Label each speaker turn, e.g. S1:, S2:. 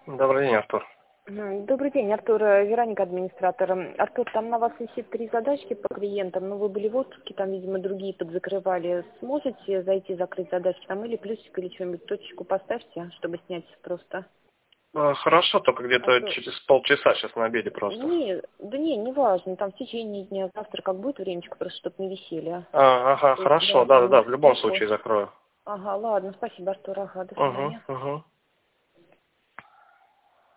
S1: Добрый день, Артур.
S2: Добрый день, Артур, Вероника, администратор. Артур, там на вас висит 3 задачки по клиентам, но вы были в отпуске, там, видимо, другие подзакрывали. Сможете зайти закрыть задачки там или плюсик, или что-нибудь, точечку поставьте, чтобы снять просто?
S1: Хорошо, только
S2: А
S1: где-то
S2: то...
S1: через полчаса, сейчас на обеде просто.
S2: Не важно, там в течение дня, завтра как будет времечко, просто чтобы не висели.
S1: Ага,
S2: То есть,
S1: хорошо,
S2: да, там
S1: да, в любом
S2: хорошо.
S1: случае закрою.
S2: Ага, ладно, спасибо, Артур, ага, до
S1: Угу,
S2: свидания.
S1: угу.